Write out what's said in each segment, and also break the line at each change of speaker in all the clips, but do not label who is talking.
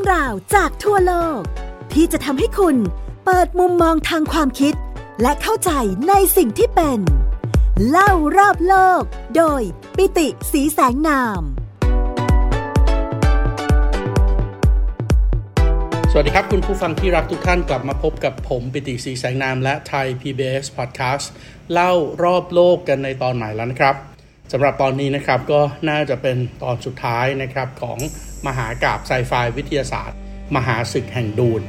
ราวจากทั่วโลกที่จะทำให้คุณเปิดมุมมองทางความคิดและเข้าใจในสิ่งที่เป็นเล่ารอบโลกโดยปิติศรีแสงนาม
สวัสดีครับคุณผู้ฟังที่รักทุกท่านกลับมาพบกับผมปิติศรีแสงนามและไทย PBS Podcast เล่ารอบโลกกันในตอนใหม่แล้วนะครับสำหรับตอนนี้นะครับก็น่าจะเป็นตอนสุดท้ายนะครับของมหากาพย์ไซไฟวิทยาศาสตร์มหาศึกแห่งดูน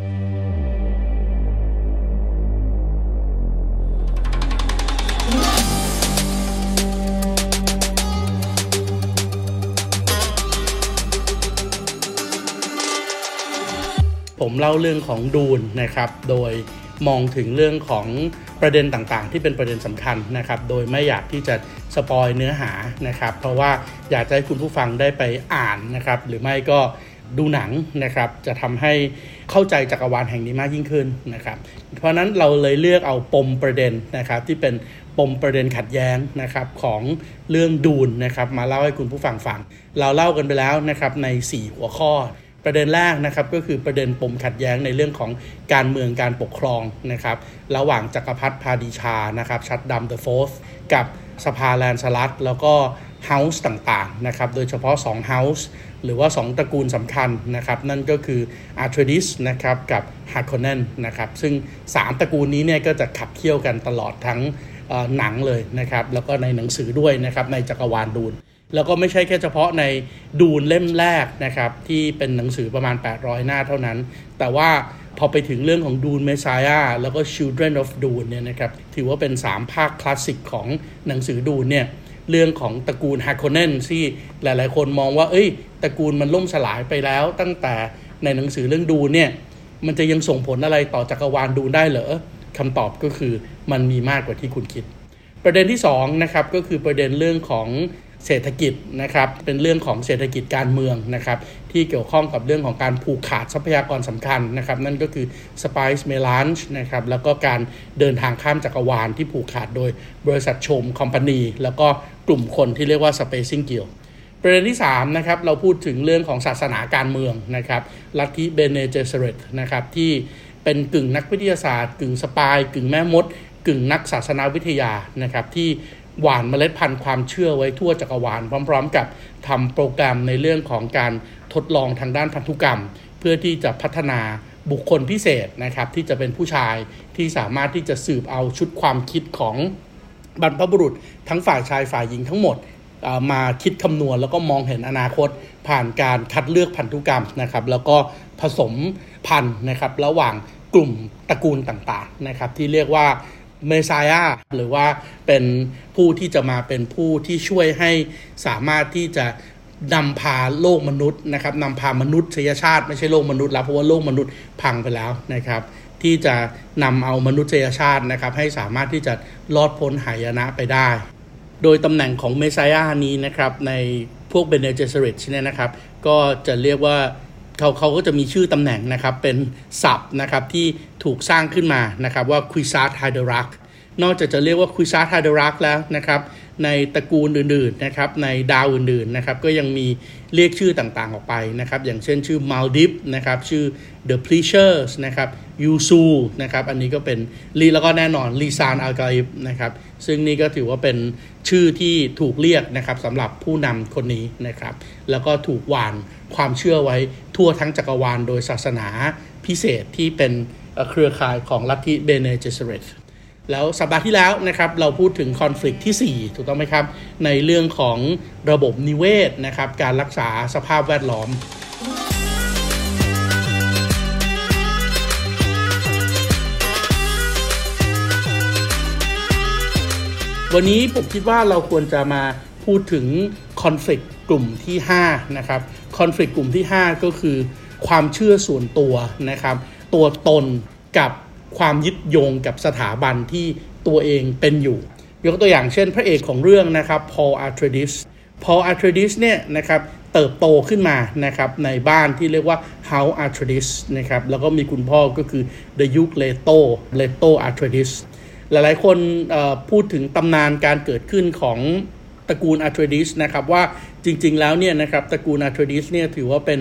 ผมเล่าเรื่องของดูนนะครับโดยมองถึงเรื่องของประเด็นต่างๆที่เป็นประเด็นสำคัญนะครับโดยไม่อยากที่จะสปอยเนื้อหานะครับเพราะว่าอยากให้คุณผู้ฟังได้ไปอ่านนะครับหรือไม่ก็ดูหนังนะครับจะทำให้เข้าใจจักรวาลแห่งนี้มากยิ่งขึ้นนะครับเพราะนั้นเราเลยเลือกเอาปมประเด็นนะครับที่เป็นปมประเด็นขัดแย้งนะครับของเรื่องดูนนะครับมาเล่าให้คุณผู้ฟังฟังเราเล่ากันไปแล้วนะครับใน4หัวข้อประเด็นแรกนะครับก็คือประเด็นปมขัดแย้งในเรื่องของการเมืองการปกครองนะครับระหว่างจักรพรรดิพาดิชานะครับชัดดัมเดอะโฟร์ธกับสภาแลนสลัดแล้วก็เฮาส์ต่างๆนะครับโดยเฉพาะ2เฮาส์หรือว่า2ตระกูลสำคัญนะครับนั่นก็คืออาร์เทรดิสนะครับกับฮาร์คอนเนนนะครับซึ่ง3ตระกูลนี้เนี่ยก็จะขับเคี่ยวกันตลอดทั้งหนังเลยนะครับแล้วก็ในหนังสือด้วยนะครับในจักรวาลดูนแล้วก็ไม่ใช่แค่เฉพาะในดูนเล่มแรกนะครับที่เป็นหนังสือประมาณ800หน้าเท่านั้นแต่ว่าพอไปถึงเรื่องของดูนเมสไซอาแล้วก็ Children of Dune เนี่ยนะครับถือว่าเป็น3ภาคคลาสสิกของหนังสือดูนเนี่ยเรื่องของตระกูลฮาร์คอนเนนที่หลายๆคนมองว่าตระกูลมันล่มสลายไปแล้วตั้งแต่ในหนังสือเรื่องดูนเนี่ยมันจะยังส่งผลอะไรต่อจักรวาลดูนได้เหรอคำตอบก็คือมันมีมากกว่าที่คุณคิดประเด็นที่2นะครับก็คือประเด็นเรื่องของเศรษฐกิจนะครับเป็นเรื่องของเศรษฐกิจการเมืองนะครับที่เกี่ยวข้องกับเรื่องของการผูกขาดทรัพยากรสำคัญนะครับนั่นก็คือ Spice Melange นะครับแล้วก็การเดินทางข้ามจักรวาลที่ผูกขาดโดยบริษัทชมคอมพานีแล้วก็กลุ่มคนที่เรียกว่า Spacing Guild ประเด็นที่3นะครับเราพูดถึงเรื่องของศาสนาการเมืองนะครับลัทธิเบเนเจสเรตนะครับที่เป็นกึ่งนักวิทยาศาสตร์กึ่งสปายกึ่งแม่มดกึ่งนักศาสนาวิทยานะครับที่หว่านเมล็ดพันธุ์ความเชื่อไว้ทั่วจักรวาลพร้อมๆกับทำโปรแกรมในเรื่องของการทดลองทางด้านพันธุกรรมเพื่อที่จะพัฒนาบุคคลพิเศษนะครับที่จะเป็นผู้ชายที่สามารถที่จะสืบเอาชุดความคิดของบรรพบุรุษทั้งฝ่ายชายฝ่ายหญิงทั้งหมดมาคิดคำนวณแล้วก็มองเห็นอนาคตผ่านการคัดเลือกพันธุกรรมนะครับแล้วก็ผสมพันธุ์นะครับระหว่างกลุ่มตระกูลต่างๆนะครับที่เรียกว่าเมสไซอาหรือว่าเป็นผู้ที่จะมาเป็นผู้ที่ช่วยให้สามารถที่จะนำพาโลกมนุษย์นะครับนำพามนุษยชาติไม่ใช่โลกมนุษย์แล้วเพราะว่าโลกมนุษย์พังไปแล้วนะครับที่จะนำเอามนุษยชาตินะครับให้สามารถที่จะรอดพ้นหายนะไปได้โดยตำแหน่งของเมสไซอานี้นะครับในพวกเบเนเจสเรตเนี่ยนะครับก็จะเรียกว่าเขาก็จะมีชื่อตำแหน่งนะครับเป็นศัพท์นะครับที่ถูกสร้างขึ้นมานะครับว่าควิซาร์ดไฮเดรักนอกจากจะเรียกว่าควิซาร์ดไฮเดรักแล้วนะครับในตระกูลอื่นๆนะครับในดาวอื่นๆนะครับก็ยังมีเรียกชื่อต่างๆออกไปนะครับอย่างเช่นชื่อมัลดิฟนะครับชื่อ The Pleasures นะครับยูซูนะครับอันนี้ก็เป็นแล้วก็แน่นอนลีซานอัลกาอิฟนะครับซึ่งนี่ก็ถือว่าเป็นชื่อที่ถูกเรียกนะครับสำหรับผู้นำคนนี้นะครับแล้วก็ถูกหว่านความเชื่อไว้ทั่วทั้งจักรวาลโดยศาสนาพิเศษที่เป็นเครือข่ายของลัทธิเบเนเจสเรตแล้วสัปดาห์ที่แล้วนะครับเราพูดถึงคอนฟลิกต์ที่4ถูกต้องไหมครับในเรื่องของระบบนิเวศนะครับการรักษาสภาพแวดล้อมวันนี้ผมคิดว่าเราควรจะมาพูดถึงคอนฟลิกต์กลุ่มที่5นะครับคอนฟลิกต์กลุ่มที่5ก็คือความเชื่อส่วนตัวนะครับตัวตนกับความยึดโยงกับสถาบันที่ตัวเองเป็นอยู่ยกตัวอย่างเช่นพระเอกของเรื่องนะครับพอลอาร์เทรดิสเนี่ยนะครับเติบโตขึ้นมานะครับในบ้านที่เรียกว่า House Atreides นะครับแล้วก็มีคุณพ่อก็คือ The Duke Leto Atreides หลายๆคนพูดถึงตำนานการเกิดขึ้นของตระกูล Atreides นะครับว่าจริงๆแล้วเนี่ยนะครับตระกูล Atreides เนี่ยถือว่าเป็น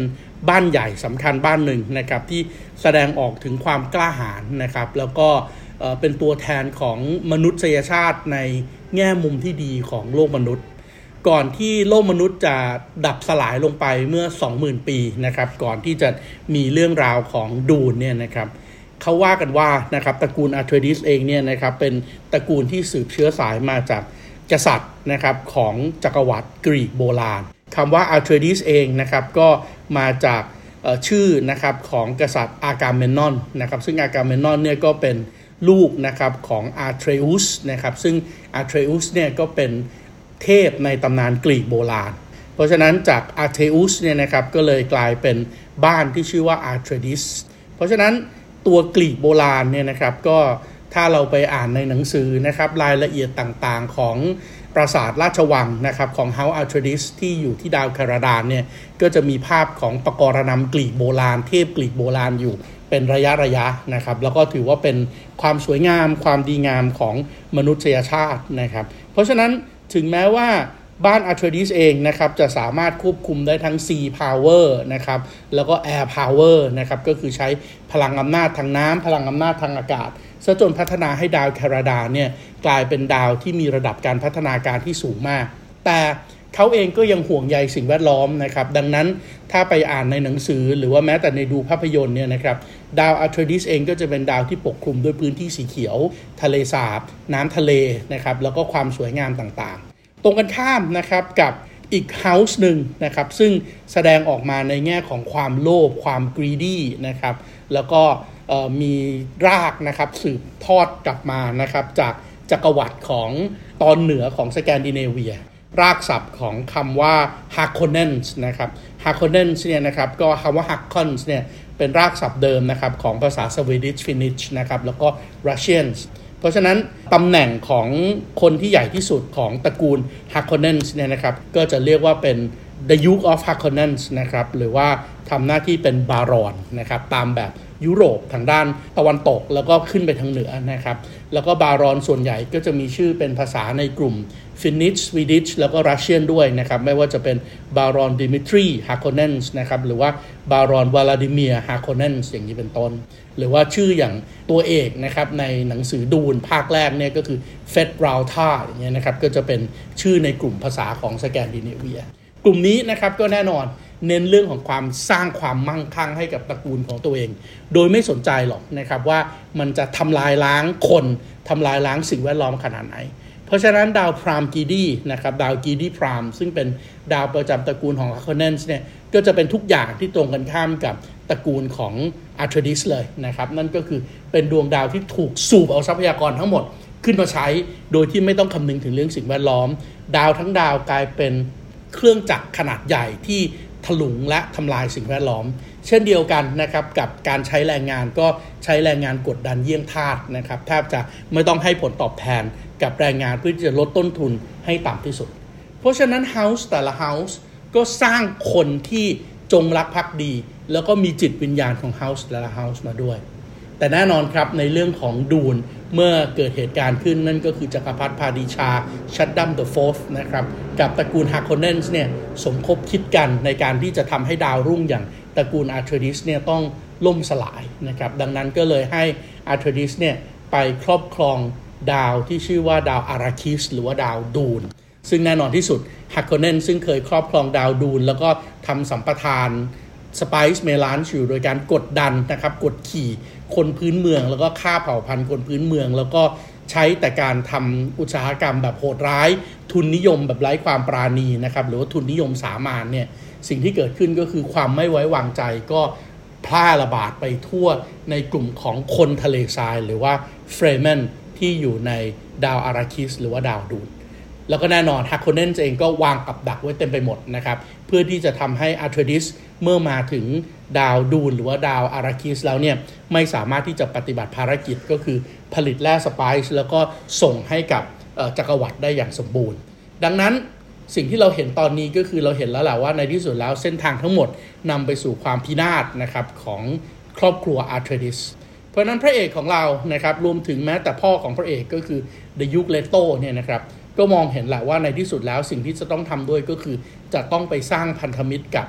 บ้านใหญ่สำคัญบ้านหนึ่งนะครับที่แสดงออกถึงความกล้าหาญนะครับแล้วก็เป็นตัวแทนของมนุษยชาติในแง่มุมที่ดีของโลกมนุษย์ก่อนที่โลกมนุษย์จะดับสลายลงไปเมื่อ 20,000 ปีนะครับก่อนที่จะมีเรื่องราวของดูนเนี่ยนะครับเขาว่ากันว่านะครับตระกูลอาร์เทรดิสเองเนี่ยนะครับเป็นตระกูลที่สืบเชื้อสายมาจากกษัตริย์นะครับของจักรวรรดิกรีกโบราณคำว่าอาร์เทรดิสเองนะครับก็มาจากชื่อนะครับของกษัตริย์อากาเมนอนนะครับซึ่งอากาเมนอนเนี่ยก็เป็นลูกนะครับของอาร์เทรอุสนะครับซึ่งอาร์เทรอุสเนี่ยก็เป็นเทพในตำนานกรีกโบราณเพราะฉะนั้นจากอาร์เทอุสเนี่ยนะครับก็เลยกลายเป็นบ้านที่ชื่อว่าอาร์เทรดิสเพราะฉะนั้นตัวกรีกโบราณเนี่ยนะครับก็ถ้าเราไปอ่านในหนังสือนะครับรายละเอียดต่างๆของปราสาทราชวังนะครับของ House Atreides ที่อยู่ที่ดาวคาราดานเนี่ยก็จะมีภาพของปกรณำกรีกโบราณเทพกรีกโบราณอยู่เป็นระยะนะครับแล้วก็ถือว่าเป็นความสวยงามความดีงามของมนุษยชาตินะครับเพราะฉะนั้นถึงแม้ว่าบ้าน Atreides เองนะครับจะสามารถควบคุมได้ทั้ง Sea Power นะครับแล้วก็ Air Power นะครับก็คือใช้พลังอำนาจทางน้ำพลังอำนาจทางอากาศซะจนพัฒนาให้ดาวคาราดานเนี่ยกลายเป็นดาวที่มีระดับการพัฒนาการที่สูงมากแต่เขาเองก็ยังห่วงใยสิ่งแวดล้อมนะครับดังนั้นถ้าไปอ่านในหนังสือหรือว่าแม้แต่ในดูภาพยนตร์เนี่ยนะครับดาวอาร์เทรดิสเองก็จะเป็นดาวที่ปกคลุมด้วยพื้นที่สีเขียวทะเลสาบน้ำทะเลนะครับแล้วก็ความสวยงามต่างๆตรงกันข้ามนะครับกับอีกเฮาส์หนึ่งนะครับซึ่งแสดงออกมาในแง่ของความโลภความ greedy นะครับแล้วก็มีรากนะครับสืบทอดกลับมานะครับจากจักรวรรดิของตอนเหนือของสแกนดิเนเวียรากศัพท์ของคำว่า Harkonnens นะครับ Harkonnens เนี่ยนะครับก็คำว่า Harkons เนี่ยเป็นรากศัพท์เดิมนะครับของภาษา Swedish Finnish นะครับแล้วก็ Russians เพราะฉะนั้นตำแหน่งของคนที่ใหญ่ที่สุดของตระกูล Harkonnens เนี่ยนะครับก็จะเรียกว่าเป็น The Duke of Harkonnens นะครับหรือว่าทำหน้าที่เป็นบารอนนะครับตามแบบยุโรปทางด้านตะวันตกแล้วก็ขึ้นไปทางเหนือนะครับแล้วก็บารอนส่วนใหญ่ก็จะมีชื่อเป็นภาษาในกลุ่ม Finnish Swedish แล้วก็ Russian ด้วยนะครับไม่ว่าจะเป็นบารอนดิมิทรีฮาร์คอนเนนส์นะครับหรือว่าบารอนวลาดิเมียร์ฮาร์คอนเนนส์อย่างนี้เป็นต้นหรือว่าชื่ออย่างตัวเอกนะครับในหนังสือดูนภาคแรกเนี่ยก็คือเฟดราลทาอย่างเงี้ยนะครับก็จะเป็นชื่อในกลุ่มภาษาของสแกนดิเนเวียกลุ่มนี้นะครับก็แน่นอนเน้นเรื่องของความสร้างความมั่งคั่งให้กับตระกูลของตัวเองโดยไม่สนใจหรอกนะครับว่ามันจะทำลายล้างคนทำลายล้างสิ่งแวดล้อมขนาดไหนเพราะฉะนั้นดาวพรามกีดีนะครับดาวกีดีพรามซึ่งเป็นดาวประจำตระกูลของ Harkonnens เนี่ยก็จะเป็นทุกอย่างที่ตรงกันข้ามกับตระกูลของ Atreides เลยนะครับนั่นก็คือเป็นดวงดาวที่ถูกสูบเอาทรัพยากรทั้งหมดขึ้นมาใช้โดยที่ไม่ต้องคำนึงถึงเรื่องสิ่งแวดล้อมดาวทั้งดาวกลายเป็นเครื่องจักรขนาดใหญ่ที่ถลุงและทำลายสิ่งแวดล้อมเช่นเดียวกันนะครับกับการใช้แรงงานก็ใช้แรงงานกดดันเยี่ยงทาสนะครับแทบจะไม่ต้องให้ผลตอบแทนกับแรงงานเพื่อที่จะลดต้นทุนให้ต่ำที่สุดเพราะฉะนั้น House แต่ละ House ก็สร้างคนที่จงรักภักดีแล้วก็มีจิตวิญญาณของ House แต่ละ House มาด้วยแต่แน่นอนครับในเรื่องของดูนเมื่อเกิดเหตุการณ์ขึ้นนั่นก็คือจักรพรรดิพาดิชาชัดดัมเดอะโฟร์ธนะครับกับตระกูล Harkonnens เนี่ยสมคบคิดกันในการที่จะทำให้ดาวรุ่งอย่างตระกูล Atreides เนี่ยต้องล่มสลายนะครับดังนั้นก็เลยให้ Atreides เนี่ยไปครอบครองดาวที่ชื่อว่าดาวอาราคิสหรือว่าดาวดูนซึ่งแน่นอนที่สุด Harkonnen ซึ่งเคยครอบครองดาวดูนแล้วก็ทำสัมปทานสไปซ์เมลานอยู่โดยการกดดันนะครับกดขี่คนพื้นเมืองแล้วก็ฆ่าเผ่าพันธุ์คนพื้นเมืองแล้วก็ใช้แต่การทำอุตสาหกรรมแบบโหดร้ายทุนนิยมแบบไร้ความปราณีนะครับหรือว่าทุนนิยมสามานเนี่ยสิ่งที่เกิดขึ้นก็คือความไม่ไว้วางใจก็แพร่ระบาดไปทั่วในกลุ่มของคนทะเลทรายหรือว่าเฟรเมนที่อยู่ในดาวอาราคิสหรือว่าดาวดูนแล้วก็แน่นอน Harkonnens เองก็วางกับดักไว้เต็มไปหมดนะครับเพื่อที่จะทำให้ Atreides เมื่อมาถึงดาวดูนหรือว่าดาวอาราคิสแล้วเนี่ยไม่สามารถที่จะปฏิบัติภารกิจก็คือผลิตแร่สไปซ์แล้วก็ส่งให้กับจักรวรรดิได้อย่างสมบูรณ์ดังนั้นสิ่งที่เราเห็นตอนนี้ก็คือเราเห็นแล้วแหละว่าในที่สุดแล้วเส้นทางทั้งหมดนำไปสู่ความพินาศนะครับของครอบครัว Atreides เพราะนั้นพระเอกของเรานะครับรวมถึงแม้แต่พ่อของพระเอกก็คือ The Duke Leto เนี่ยนะครับก็มองเห็นแหละว่าในที่สุดแล้วสิ่งที่จะต้องทำด้วยก็คือจะต้องไปสร้างพันธมิตรกับ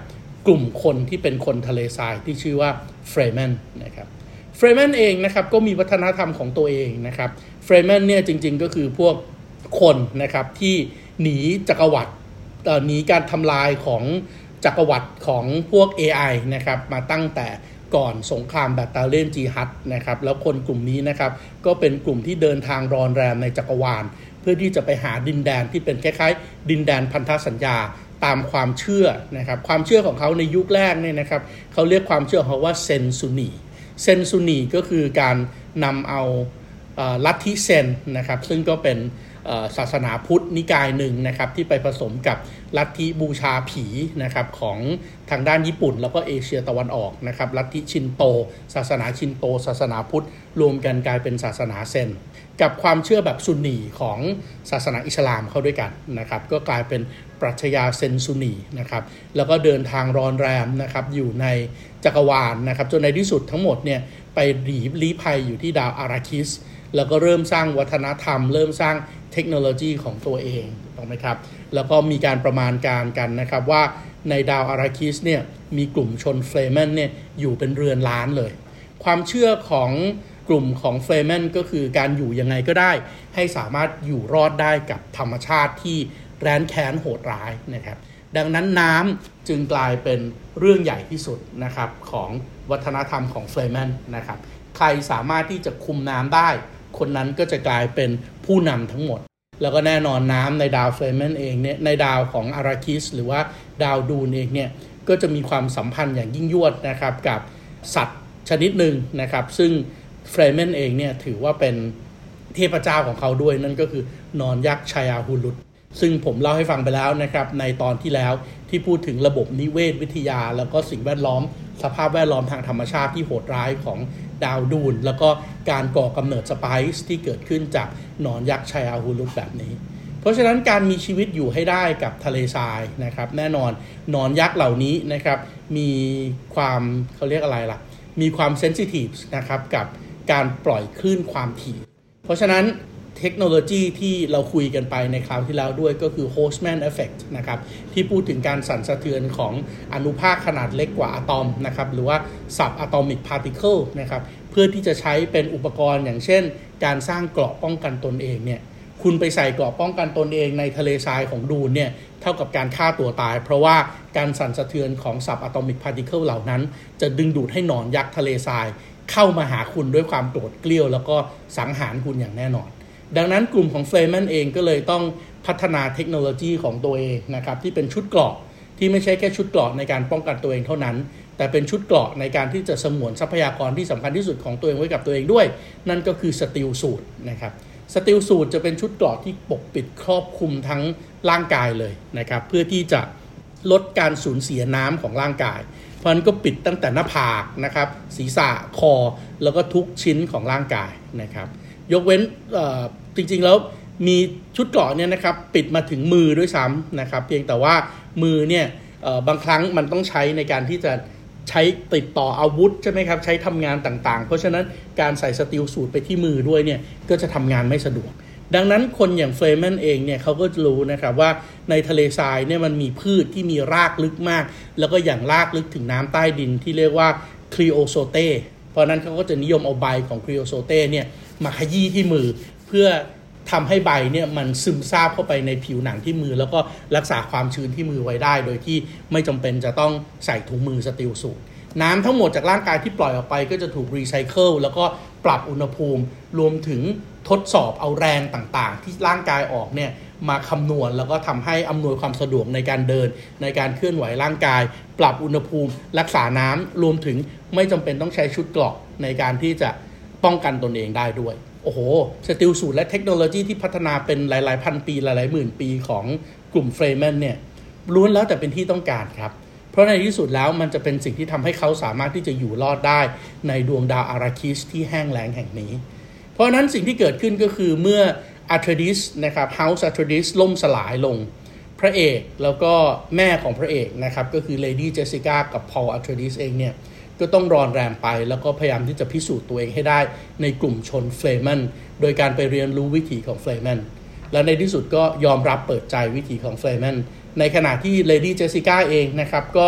กลุ่มคนที่เป็นคนทะเลทรายที่ชื่อว่าเฟรแมนนะครับเฟรแมนเองนะครับก็มีวัฒนธรรมของตัวเองนะครับเฟรแมนเนี่ยจริงๆก็คือพวกคนนะครับที่หนีจักรวรรดิหนีการทำลายของจักรวรรดิของพวก AI นะครับมาตั้งแต่ก่อนสงครามแบตตาเลียนจีฮัดนะครับแล้วคนกลุ่มนี้นะครับก็เป็นกลุ่มที่เดินทางรอนแรมในจักรวาลเพื่อที่จะไปหาดินแดนที่เป็นคล้ายๆดินแดนพันธสัญญาตามความเชื่อนะครับความเชื่อของเขาในยุคแรกเนี่ยนะครับเขาเรียกความเชื่อของเขาว่าเซนซุนีก็คือการนำเอาลัทธิเซนนะครับซึ่งก็เป็นศาสนาพุทธนิกายหนึ่งนะครับที่ไปผสมกับลัทธิบูชาผีนะครับของทางด้านญี่ปุ่นแล้วก็เอเชียตะวันออกนะครับลัทธิชินโตศาสนาชินโตศาสนาพุทธรวมกันกลายเป็นศาสนาเซนกับความเชื่อแบบซุนนีของศาสนาอิสลามเข้าด้วยกันนะครับก็กลายเป็นปรัชญาเซนซุนีนะครับแล้วก็เดินทางรอนแรมนะครับอยู่ในจักรวาลนะครับจนในที่สุดทั้งหมดเนี่ยไปลี้ภัยอยู่ที่ดาวอาราคิสแล้วก็เริ่มสร้างวัฒนธรรมเริ่มสร้างเทคโนโลยีของตัวเองถูกไหมครับแล้วก็มีการประมาณการกันนะครับว่าในดาวอาราคิสเนี่ยมีกลุ่มชนเฟรแมนเนี่ยอยู่เป็นเรือนล้านเลยความเชื่อของกลุ่มของเฟรแมนก็คือการอยู่ยังไงก็ได้ให้สามารถอยู่รอดได้กับธรรมชาติที่แร้นแค้นโหดร้ายนะครับดังนั้นน้ำจึงกลายเป็นเรื่องใหญ่ที่สุดนะครับของวัฒนธรรมของเฟรแมนนะครับใครสามารถที่จะคุมน้ำได้คนนั้นก็จะกลายเป็นผู้นำทั้งหมดแล้วก็แน่นอนน้ำในดาวเฟรแมนเองเนี่ยในดาวของอาราคิสหรือว่าดาวดูนเองเนี่ยก็จะมีความสัมพันธ์อย่างยิ่งยวดนะครับกับสัตว์ชนิดหนึ่งนะครับซึ่งเฟรแมนเองเนี่ยถือว่าเป็นเทพเจ้าของเขาด้วยนั่นก็คือนอนยักษ์ชายาฮูลุตซึ่งผมเล่าให้ฟังไปแล้วนะครับในตอนที่แล้วที่พูดถึงระบบนิเวศวิทยาแล้วก็สิ่งแวดล้อมสภาพแวดล้อมทางธรรมชาติที่โหดร้ายของดาวดูนแล้วก็การก่อกำเนิดสไปซ์ที่เกิดขึ้นจากหนอนยักษ์ชายาฮูลุตแบบนี้เพราะฉะนั้นการมีชีวิตอยู่ให้ได้กับทะเลทรายนะครับแน่นอนหนอนยักษ์เหล่านี้นะครับมีความเขาเรียกอะไรล่ะมีความเซนซิทีฟนะครับกับการปล่อยคลื่นความถี่เพราะฉะนั้นเทคโนโลยีที่เราคุยกันไปในคราวที่แล้วด้วยก็คือ Boltzmann Effect นะครับที่พูดถึงการสั่นสะเทือนของอนุภาคขนาดเล็กกว่าอะตอมนะครับหรือว่า subatomic particle นะครับเพื่อที่จะใช้เป็นอุปกรณ์อย่างเช่นการสร้างเกราะป้องกันตนเองเนี่ยคุณไปใส่เกราะป้องกันตนเองในทะเลทรายของดูนเนี่ยเท่ากับการฆ่าตัวตายเพราะว่าการสั่นสะเทือนของ subatomic particle เหล่านั้นจะดึงดูดให้หนอนยักษ์ทะเลทรายเข้ามาหาคุณด้วยความโกรธเกรี้ยวแล้วก็สังหารคุณอย่างแน่นอนดังนั้นกลุ่มของเฟรแมนเองก็เลยต้องพัฒนาเทคโนโลยีของตัวเองนะครับที่เป็นชุดเกราะที่ไม่ใช่แค่ชุดเกราะในการป้องกันตัวเองเท่านั้นแต่เป็นชุดเกราะในการที่จะสงวนทรัพยากรที่สำคัญที่สุดของตัวเองไว้กับตัวเองด้วยนั่นก็คือสตีลสูทนะครับสตีลสูทจะเป็นชุดเกราะที่ปกปิดครอบคลุมทั้งร่างกายเลยนะครับเพื่อที่จะลดการสูญเสียน้ำของร่างกายเพราะฉะนั้นก็ปิดตั้งแต่หน้าผากนะครับศีรษะคอแล้วก็ทุกชิ้นของร่างกายนะครับยกเว้นจริงๆแล้วมีชุดเกราะเนี่ยนะครับปิดมาถึงมือด้วยซ้ำนะครับเพียงแต่ว่ามือเนี่ยบางครั้งมันต้องใช้ในการที่จะใช้ติดต่ออาวุธใช่ไหมครับใช้ทำงานต่างๆเพราะฉะนั้นการใส่สตีลสูทไปที่มือด้วยเนี่ยก็จะทำงานไม่สะดวกดังนั้นคนอย่างเฟรแมนเองเนี่ยเขาก็รู้นะครับว่าในทะเลทรายเนี่ยมันมีพืชที่มีรากลึกมากแล้วก็อย่างรากลึกถึงน้ำใต้ดินที่เรียกว่าครีโอโซเตเพราะนั้นเขาก็จะนิยมเอาใบของครีโอโซเตเนี่ยมาขยี้ที่มือเพื่อทำให้ใบเนี่ยมันซึมซาบเข้าไปในผิวหนังที่มือแล้วก็รักษาความชื้นที่มือไว้ได้โดยที่ไม่จำเป็นจะต้องใส่ถุงมือสตีลสูทน้ำทั้งหมดจากร่างกายที่ปล่อยออกไปก็จะถูกรีไซเคิลแล้วก็ปรับอุณหภูมิรวมถึงทดสอบเอาแรงต่างๆที่ร่างกายออกเนี่ยมาคำนวณแล้วก็ทำให้อำนวยความสะดวกในการเดินในการเคลื่อนไหวร่างกายปรับอุณหภูมิรักษาน้ำรวมถึงไม่จำเป็นต้องใช้ชุดเกราะในการที่จะป้องกันตนเองได้ด้วยโอ้โหสตีลสูทและเทคโนโลยีที่พัฒนาเป็นหลายๆพันปีหลายๆหมื่นปีของกลุ่มเฟรแมนเนี่ยล้วนแล้วแต่เป็นที่ต้องการครับเพราะในที่สุดแล้วมันจะเป็นสิ่งที่ทำให้เขาสามารถที่จะอยู่รอดได้ในดวงดาวอาราคิสที่แห้งแล้งแห่งนี้เพราะนั้นสิ่งที่เกิดขึ้นก็คือเมื่ออาร์เทดิสนะครับเฮาส์อาร์เทดิสล่มสลายลงพระเอกแล้วก็แม่ของพระเอกนะครับก็คือเลดี้เจสสิก้ากับพอลอาร์เทดิสเองเนี่ยก็ต้องรอนแรมไปแล้วก็พยายามที่จะพิสูจน์ตัวเองให้ได้ในกลุ่มชนเฟรแมนโดยการไปเรียนรู้วิถีของเฟรแมนและในที่สุดก็ยอมรับเปิดใจวิถีของเฟรแมนในขณะที่เลดี้เจสสิก้าเองนะครับก็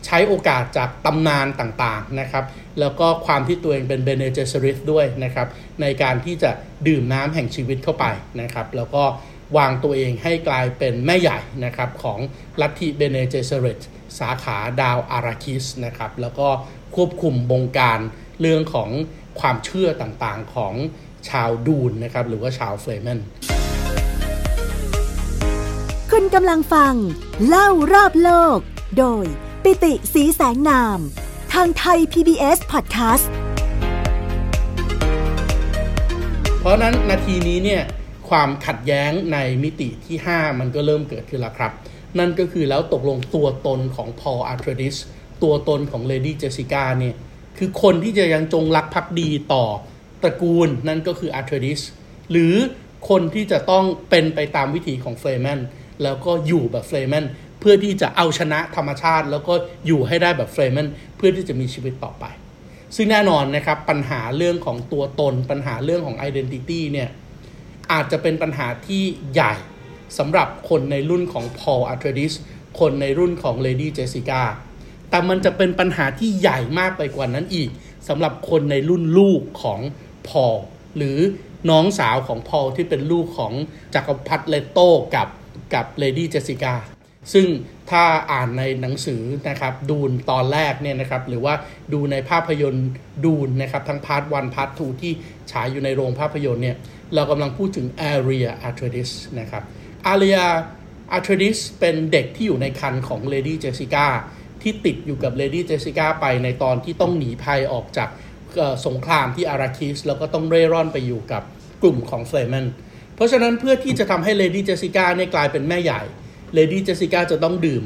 ใช้โอกาสจากตำนานต่างๆนะครับแล้วก็ความที่ตัวเองเป็นเบเนเจสริตด้วยนะครับในการที่จะดื่มน้ำแห่งชีวิตเข้าไปนะครับแล้วก็วางตัวเองให้กลายเป็นแม่ใหญ่นะครับของลัทธิเบเนเจสริตสาขาดาวอาราคิสนะครับแล้วก็ควบคุมบงการเรื่องของความเชื่อต่างๆของชาวดูนนะครับหรือว่าชาวเฟลเมน
คุณกำลังฟังเล่ารอบโลกโดยปิติศรีแสงนามทางไทย PBS Podcast
เพราะนั้นนาทีนี้เนี่ยความขัดแย้งในมิติที่5มันก็เริ่มเกิดขึ้นแล้วครับนั่นก็คือแล้วตกลงตัวตนของพอล อาร์เทรดิสตัวตนของเลดี้เจสสิก้าเนี่ยคือคนที่จะยังจงรักภักดีต่อตระกูลนั่นก็คืออาร์เทรดิสหรือคนที่จะต้องเป็นไปตามวิถีของเฟลเมนแล้วก็อยู่แบบเฟลเมนเพื่อที่จะเอาชนะธรรมชาติแล้วก็อยู่ให้ได้แบบเฟลเมนเพื่อที่จะมีชีวิตต่อไปซึ่งแน่นอนนะครับปัญหาเรื่องของตัวตนปัญหาเรื่องของ identity เนี่ยอาจจะเป็นปัญหาที่ใหญ่สำหรับคนในรุ่นของพอล อาร์เทรดิสคนในรุ่นของเลดี้เจสสิก้าแต่มันจะเป็นปัญหาที่ใหญ่มากไปกว่านั้นอีกสำหรับคนในรุ่นลูกของพอลหรือน้องสาวของพอลที่เป็นลูกของจักรพรรดิเลโต้กับเลดี้เจสสิก้าซึ่งถ้าอ่านในหนังสือนะครับดูนตอนแรกเนี่ยนะครับหรือว่าดูในภาพยนตร์ดูนนะครับทั้งพาร์ท1พาร์ท2ที่ฉายอยู่ในโรงภาพยนตร์เนี่ยเรากำลังพูดถึงอาเรีย อาร์เทรดิสนะครับอาเรีย อาร์เทรดิสเป็นเด็กที่อยู่ในครรภ์ของเลดี้เจสสิก้าที่ติดอยู่กับเลดี้เจสสิก้าไปในตอนที่ต้องหนีภัยออกจากสงครามที่อาราคิสแล้วก็ต้องเร่ร่อนไปอยู่กับกลุ่มของเฟลเมนเพราะฉะนั้นเพื่อที่จะทำให้เลดี้เจสสิก้าเนี่ยกลายเป็นแม่ใหญ่เลดี้เจสสิก้าจะต้องดื่ม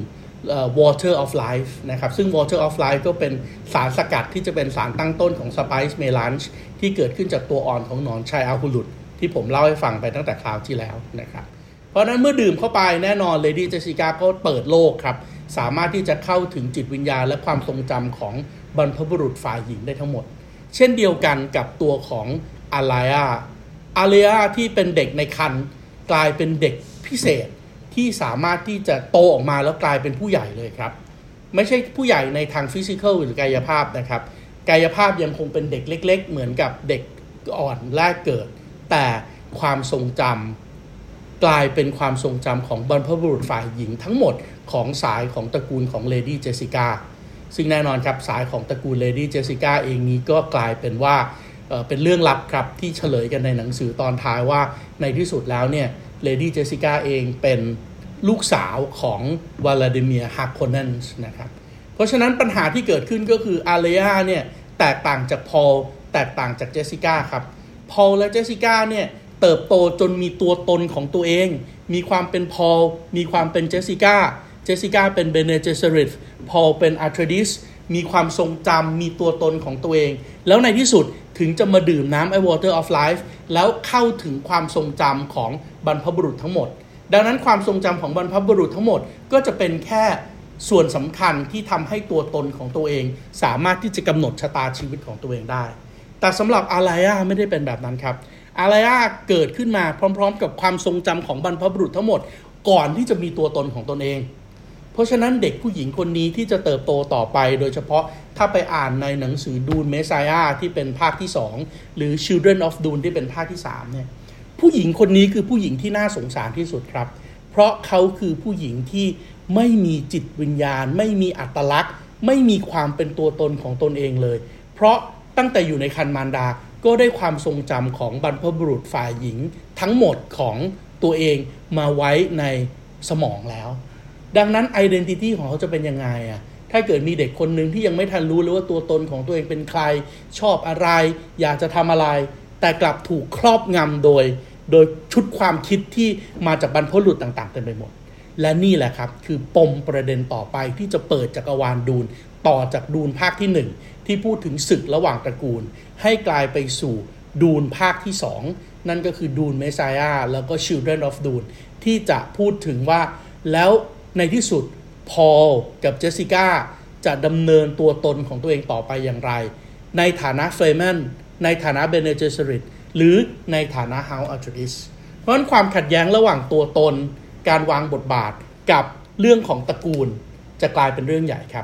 water of life นะครับซึ่ง water of life ก็เป็นสารสกัดที่จะเป็นสารตั้งต้นของ spice melange ที่เกิดขึ้นจากตัวอ่อนของหนอนชัยอาหุลุตที่ผมเล่าให้ฟังไปตั้งแต่คราวที่แล้วนะครับเพราะนั้นเมื่อดื่มเข้าไปแน่นอนเลดี้เจสสิก้าก็เปิดโลกครับสามารถที่จะเข้าถึงจิตวิญญาณและความทรงจำของบรรพบุรุษฝ่ายหญิงได้ทั้งหมดเช่นเดียวกันกับตัวของอาเลียที่เป็นเด็กในครรภ์กลายเป็นเด็กพิเศษที่สามารถที่จะโตออกมาแล้วกลายเป็นผู้ใหญ่เลยครับไม่ใช่ผู้ใหญ่ในทางฟิสิกอลหรือกายภาพนะครับกายภาพยังคงเป็นเด็กเล็กๆเหมือนกับเด็กอ่อนแรกเกิดแต่ความทรงจำกลายเป็นความทรงจำของบรรพบุรุษฝ่ายหญิงทั้งหมดของสายของตระกูลของเลดี้เจสสิก้าซึ่งแน่นอนครับสายของตระกูลเลดี้เจสสิก้าเองนี้ก็กลายเป็นว่าเป็นเรื่องลับครับที่เฉลยกันในหนังสือตอนท้ายว่าในที่สุดแล้วเนี่ยเลดี้เจสสิก้าเองเป็นลูกสาวของวลาดิเมียร์ฮาร์คอนเนนส์นะครับเพราะฉะนั้นปัญหาที่เกิดขึ้นก็คืออาเลียเนี่ยแตกต่างจากพอลแตกต่างจากเจสสิก้าครับพอลและเจสสิก้าเนี่ยเติบโตจนมีตัวตนของตัวเองมีความเป็นพอลมีความเป็นเจสสิก้าเป็นเบเนเจสริตพอลเป็นอาร์เทรดิสมีความทรงจำมีตัวตนของตัวเองแล้วในที่สุดถึงจะมาดื่มน้ำwater of life แล้วเข้าถึงความทรงจำของบรรพบุรุษทั้งหมดดังนั้นความทรงจำของบรรพบุรุษทั้งหมดก็จะเป็นแค่ส่วนสำคัญที่ทำให้ตัวตนของตัวเองสามารถที่จะกำหนดชะตาชีวิตของตัวเองได้แต่สำหรับอาเลียไม่ได้เป็นแบบนั้นครับอาเลียเกิดขึ้นมาพร้อมๆกับความทรงจำของบรรพบุรุษทั้งหมดก่อนที่จะมีตัวตนของตนเองเพราะฉะนั้นเด็กผู้หญิงคนนี้ที่จะเติบโตต่อไปโดยเฉพาะถ้าไปอ่านในหนังสือดูนเมสไซอาที่เป็นภาคที่2หรือ Children of Dune ที่เป็นภาคที่3เนี่ยผู้หญิงคนนี้คือผู้หญิงที่น่าสงสารที่สุดครับเพราะเขาคือผู้หญิงที่ไม่มีจิตวิญญาณไม่มีอัตลักษณ์ไม่มีความเป็นตัวตนของตนเองเลยเพราะตั้งแต่อยู่ในครรภ์มารดาก็ได้ความทรงจำของบรรพบุรุษฝ่ายหญิงทั้งหมดของตัวเองมาไว้ในสมองแล้วดังนั้น identity ของเขาจะเป็นยังไงถ้าเกิดมีเด็กคนหนึ่งที่ยังไม่ทันรู้เลยว่าตัวตนของตัวเองเป็นใครชอบอะไรอยากจะทำอะไรแต่กลับถูกครอบงำโดยชุดความคิดที่มาจากบรรพบุรุษต่างๆเต็มไปหมดและนี่แหละครับคือปมประเด็นต่อไปที่จะเปิดจักรวาลดูนต่อจากดูนภาคที่1ที่พูดถึงศึกระหว่างตระกูลให้กลายไปสู่ดูนภาคที่2นั่นก็คือดูนเมสไซอาแล้วก็ Children of Dune ที่จะพูดถึงว่าแล้วในที่สุดพอลกับเจสสิก้าจะดำเนินตัวตนของตัวเองต่อไปอย่างไรในฐานะเฟลเมนในฐานะเบเนเจสริตหรือในฐานะเฮาส์อาร์เทรดิสเพราะฉะนั้นความขัดแย้งระหว่างตัวตนการวางบทบาทกับเรื่องของตระกูลจะกลายเป็นเรื่องใหญ่ครับ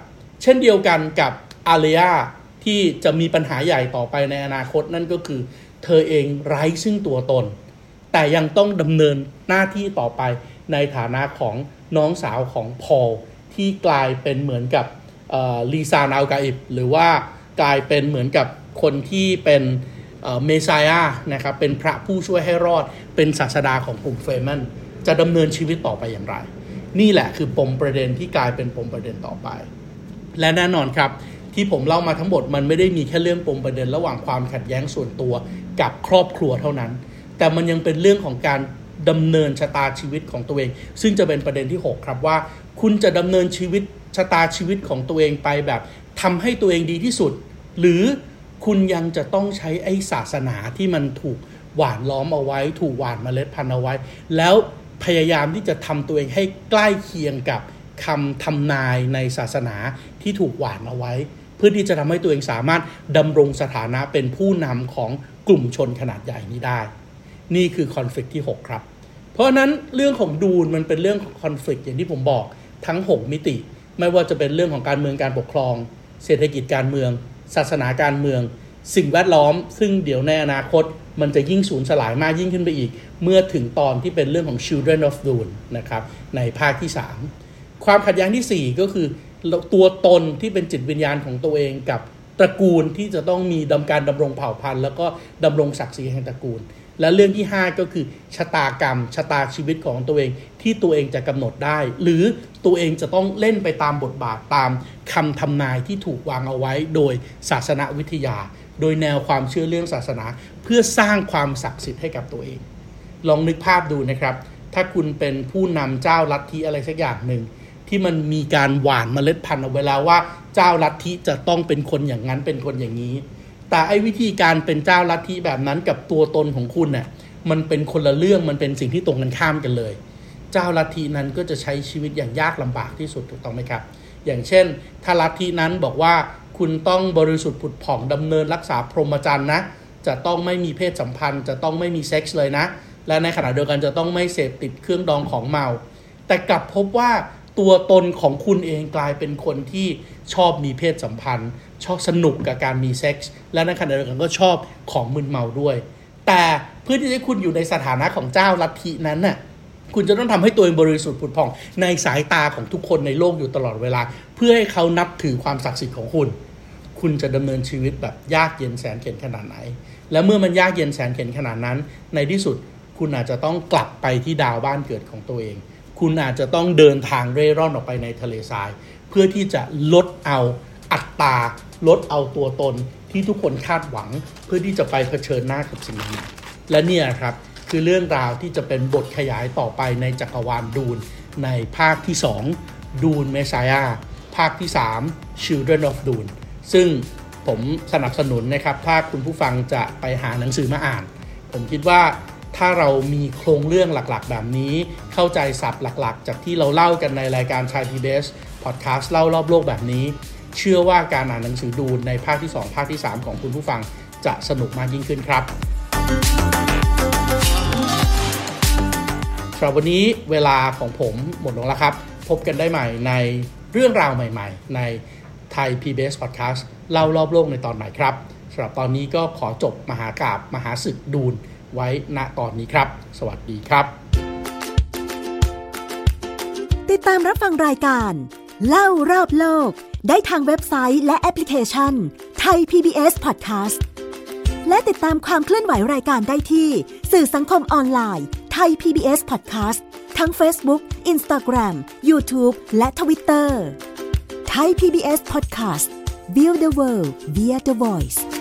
เช่นเดียวกันกับอาเลียที่จะมีปัญหาใหญ่ต่อไปในอนาคตนั่นก็คือเธอเองไร้ซึ่งตัวตนแต่ยังต้องดำเนินหน้าที่ต่อไปในฐานะของน้องสาวของพอลที่กลายเป็นเหมือนกับลีซานอัลกาอิบหรือว่ากลายเป็นเหมือนกับคนที่เป็นเมสไซอานะครับเป็นพระผู้ช่วยให้รอดเป็นศาสดาของกลุ่มเฟรแมนจะดำเนินชีวิตต่อไปอย่างไรนี่แหละคือปมประเด็นที่กลายเป็นปมประเด็นต่อไปและแน่นอนครับที่ผมเล่ามาทั้งหมดมันไม่ได้มีแค่เรื่องปมประเด็นระหว่างความขัดแย้งส่วนตัวกับครอบครัวเท่านั้นแต่มันยังเป็นเรื่องของการดำเนินชะตาชีวิตของตัวเองซึ่งจะเป็นประเด็นที่6ครับว่าคุณจะดำเนินชีวิตชะตาชีวิตของตัวเองไปแบบทำให้ตัวเองดีที่สุดหรือคุณยังจะต้องใช้ไอ้ศาสนาที่มันถูกหว่านล้อมเอาไว้ถูกหว่านเมล็ดพันธุ์เอาไว้แล้วพยายามที่จะทำตัวเองให้ใกล้เคียงกับคำทำนายในศาสนาที่ถูกหว่านเอาไว้เพื่อที่จะทำให้ตัวเองสามารถดำรงสถานะเป็นผู้นำของกลุ่มชนขนาดใหญ่นี้ได้นี่คือคอนฟลิกต์ที่6ครับเพราะนั้นเรื่องของดูนมันเป็นเรื่องของคอนฟลิกต์อย่างที่ผมบอกทั้ง6มิติไม่ว่าจะเป็นเรื่องของการเมืองการปกครองเศรษฐกิจการเมืองศาสนาการเมืองสิ่งแวดล้อมซึ่งเดี๋ยวในอนาคตมันจะยิ่งสูญสลายมากยิ่งขึ้นไปอีกเมื่อถึงตอนที่เป็นเรื่องของ Children of Dune นะครับในภาคที่3ความขัดแย้งที่4ก็คือตัวตนที่เป็นจิตวิญญาณของตัวเองกับตระกูลที่จะต้องมีการดำรงเผ่าพันธุ์แล้วก็ดำรงศักดิ์ศรีแห่งตระกูลและเรื่องที่5ก็คือชะตากรรมชะตาชีวิตของตัวเองที่ตัวเองจะกำหนดได้หรือตัวเองจะต้องเล่นไปตามบทบาทตามคำทำนายที่ถูกวางเอาไว้โดยศาสนวิทยาโดยแนวความเชื่อเรื่องศาสนาเพื่อสร้างความศักดิ์สิทธิ์ให้กับตัวเองลองนึกภาพดูนะครับถ้าคุณเป็นผู้นำเจ้าลัทธิอะไรสักอย่างหนึ่งที่มันมีการหว่านเมล็ดพันธุ์เอาไว้แล้วว่าเจ้าลัทธิจะต้องเป็นคนอย่างนั้นเป็นคนอย่างนี้แต่ไอ้วิธีการเป็นเจ้าลัทธิแบบนั้นกับตัวตนของคุณเนี่ยมันเป็นคนละเรื่องมันเป็นสิ่งที่ตรงกันข้ามกันเลยเจ้าลัทธินั้นก็จะใช้ชีวิตอย่างยากลำบากที่สุดถูกต้องไหมครับอย่างเช่นถ้าลัทธินั้นบอกว่าคุณต้องบริสุทธิ์ผุดผ่องดำเนินรักษาพรหมจรรย์นะจะต้องไม่มีเพศสัมพันธ์จะต้องไม่มีเซ็กส์เลยนะและในขณะเดียวกันจะต้องไม่เสพติดเครื่องดองของเมาแต่กลับพบว่าตัวตนของคุณเองกลายเป็นคนที่ชอบมีเพศสัมพันธ์ชอบสนุกกับการมีเซ็กส์และในขณะเดียวกันก็ชอบของมึนเมาด้วยแต่เพื่อที่จะคุณอยู่ในสถานะของเจ้าลัทธินั้นน่ะคุณจะต้องทำให้ตัวเองบริสุทธิ์ผุดผ่องในสายตาของทุกคนในโลกอยู่ตลอดเวลาเพื่อให้เขานับถือความศักดิ์สิทธิ์ของคุณจะดำเนินชีวิตแบบยากเย็นแสนเข็ญขนาดไหนและเมื่อมันยากเย็นแสนเข็ญขนาดนั้นในที่สุดคุณอาจจะต้องกลับไปที่ดาวบ้านเกิดของตัวเองคุณอาจจะต้องเดินทางเร่ร่อนออกไปในทะเลทรายเพื่อที่จะลดเอาอัตราลดเอาตัวตนที่ทุกคนคาดหวังเพื่อที่จะไปเผชิญหน้ากับสิ่งนี้และเนี่ยครับคือเรื่องราวที่จะเป็นบทขยายต่อไปในจักรวาลดูนในภาคที่2ดูนเมสไซอาภาคที่3 Children of Dune ซึ่งผมสนับสนุนนะครับถ้าคุณผู้ฟังจะไปหาหนังสือมาอ่านผมคิดว่าถ้าเรามีโครงเรื่องหลักๆแบบนี้เข้าใจศัพท์หลักๆจากที่เราเล่ากันในรายการ Thai PBS Podcast เล่ารอบโลกแบบนี้เชื่อว่าการอ่านหนังสือดูนในภาคที่2ภาคที่3ของคุณผู้ฟังจะสนุกมากยิ่งขึ้นครับสำหรับวันนี้เวลาของผมหมดลงแล้วครับพบกันได้ใหม่ในเรื่องราวใหม่ๆใน Thai PBS Podcast เล่ารอบโลกในตอนใหม่ครับสำหรับตอนนี้ก็ขอจบมหากาพย์มหาศึกดูนไว้ณตอนนี้ครับสวัสดีครับ
ติดตามรับฟังรายการเล่ารอบโลกได้ทางเว็บไซต์และแอปพลิเคชัน Thai PBS Podcast และติดตามความเคลื่อนไหวรายการได้ที่สื่อสังคมออนไลน์ Thai PBS Podcast ทั้ง Facebook, Instagram, YouTube และ Twitter Thai PBS Podcast Build the World via the Voice